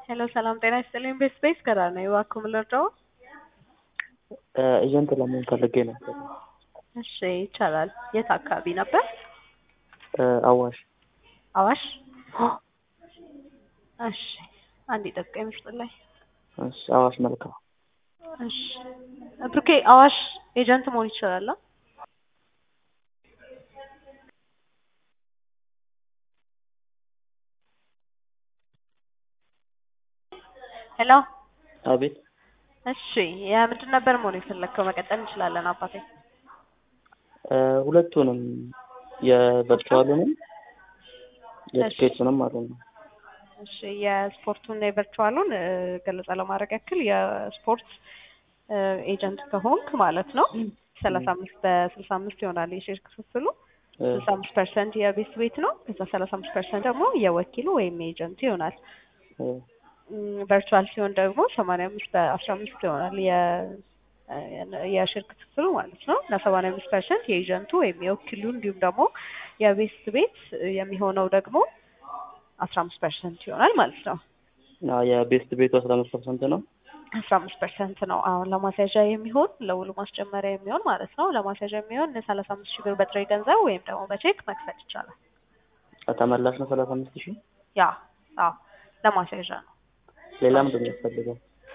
ሄሎ ሰላም ጤና ይስጥልኝ። ቤስፔስ ከራ ነው እባክዎ የምንረዳው? ኤጀንት ለመሆን ፈልጌ ነበር። እሺ ይቻላል። የት አካባቢ ነበር? አዋሽ። አዋሽ? እሺ አንዴ ጠብቀኝ መስመር ላይ። እሺ አዋሽ መልካ። እሺ ብሩኬ አዋሽ ኤጀንት መሆን ይችላል? ሄሎ አቤት። እሺ የምንድን ነበር መሆን የፈለከው? መቀጠል እንችላለን አባቴ። ሁለቱንም የቨርቹዋሉንም የቲኬቱንም ማለት ነው። እሺ የስፖርቱን የቨርቹዋሉን ገለጻ ለማድረግ ያክል የስፖርት ኤጀንት ከሆንክ ማለት ነው 35 በ65 ይሆናል የሼር ክፍፍሉ። 65% የቤት ቤት ነው። ከዛ 35% ደግሞ የወኪሉ ወይም ኤጀንት ይሆናል። ቨርቹዋል ሲሆን ደግሞ 85 በ15 ይሆናል የሼር ክፍፍሉ ማለት ነው። ለ85% የኤጀንቱ ወይም የወኪሉ እንዲሁም ደግሞ የቤት ቤት የሚሆነው ደግሞ 15% ይሆናል ማለት ነው። የቤስት ቤቱ 15% ነው። 15% ነው። አሁን ለማስያዣ የሚሆን ለውሉ ማስጨመሪያ የሚሆን ማለት ነው። ለማስያዣ የሚሆን 35,000 ብር በጥሬ ገንዘብ ወይም ደግሞ በቼክ መክፈል ይቻላል። ተመላሽ ነው 35,000? ያ አዎ ለማስያዣ ነው። ሌላ ምንድን ነው የሚፈልገው?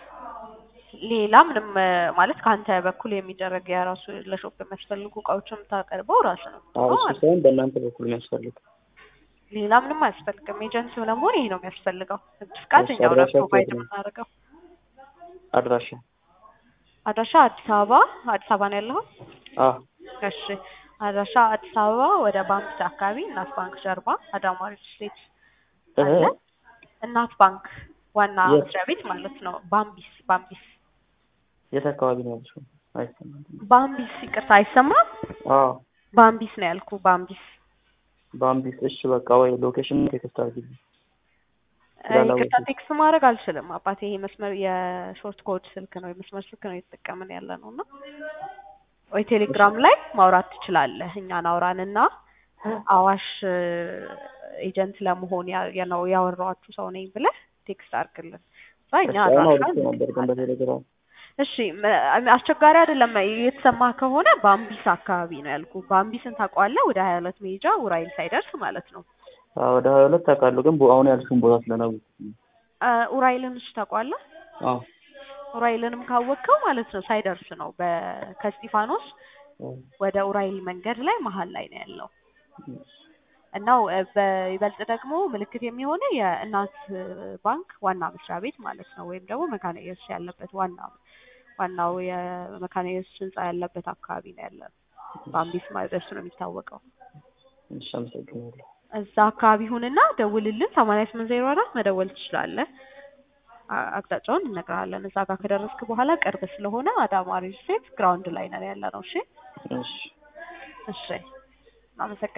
ሌላ ምንም ማለት ከአንተ በኩል የሚደረግ የራሱ ለሾፕ የሚያስፈልጉ እቃዎችን የምታቀርበው ራሱ ነው። እሱ ሳይሆን በእናንተ በኩል የሚያስፈልግ ሌላ ምንም አያስፈልግም። ኤጀንሲ ለመሆን ይሄ ነው የሚያስፈልገው። ፍቃድ እኛ ወደ ፕሮቫይድ የምናደርገው። አድራሻ አዲስ አበባ ነው ያለው? አዎ። እሺ አድራሻ አዲስ አበባ ወደ ባንክ አካባቢ እናት ባንክ ጀርባ አዳማ ሪል ስቴት አለ። እናት ባንክ ዋና መስሪያ ቤት ማለት ነው። ባምቢስ የት አካባቢ ነው ያልሽው? አይሰማም። ባምቢስ ይቅርታ፣ አይሰማም? አዎ ባምቢስ ነው ያልኩ። ባምቢስ። እሺ በቃ ወይ ሎኬሽን ቴክስት አድርጊልኝ። ይቅርታ ቴክስት ማድረግ አልችልም አባቴ። ይሄ መስመር የሾርት ኮድ ስልክ ነው፣ የመስመር ስልክ ነው እየተጠቀምን ያለ ነው እና ወይ ቴሌግራም ላይ ማውራት ትችላለህ። እኛን አውራንና አዋሽ ኤጀንት ለመሆን ያወራኋችሁ ሰው ነኝ ብለህ ቴክስት አድርግልን። እኛ በቴሌግራም እሺ አስቸጋሪ አይደለም። የተሰማ ከሆነ ባምቢስ አካባቢ ነው ያልኩ። ባምቢስን ታውቀዋለህ? ወደ 22 ሜጃ ውራይል ሳይደርስ ማለት ነው። ወደ 22 ታውቃለሁ፣ ግን አሁን ያልሽውን ቦታ ስለነው ውራይልን እሺ ታውቀዋለህ? አዎ ውራይልንም ካወቅከው ማለት ነው ሳይደርስ ነው። ከስጢፋኖስ ወደ ውራይል መንገድ ላይ መሀል ላይ ነው ያለው እና በይበልጥ ደግሞ ምልክት የሚሆነ የእናት ባንክ ዋና መስሪያ ቤት ማለት ነው። ወይም ደግሞ መካነ ኢየሱስ ያለበት ዋናው የመካነ ኢየሱስ ህንጻ ያለበት አካባቢ ነው ያለው። ባምቢስ ማለት እሱ ነው የሚታወቀው። እሺ አመሰግናለሁ። እዛ አካባቢ ሁንና ደውልልን። 8804 መደወል ትችላለህ። አቅጣጫውን እንነግርሃለን። እዛ ጋር ከደረስክ በኋላ ቅርብ ስለሆነ አዳማ ሪል ስቴት ግራውንድ ላይ ነው ያለነው። እሺ እሺ አመሰግናለሁ።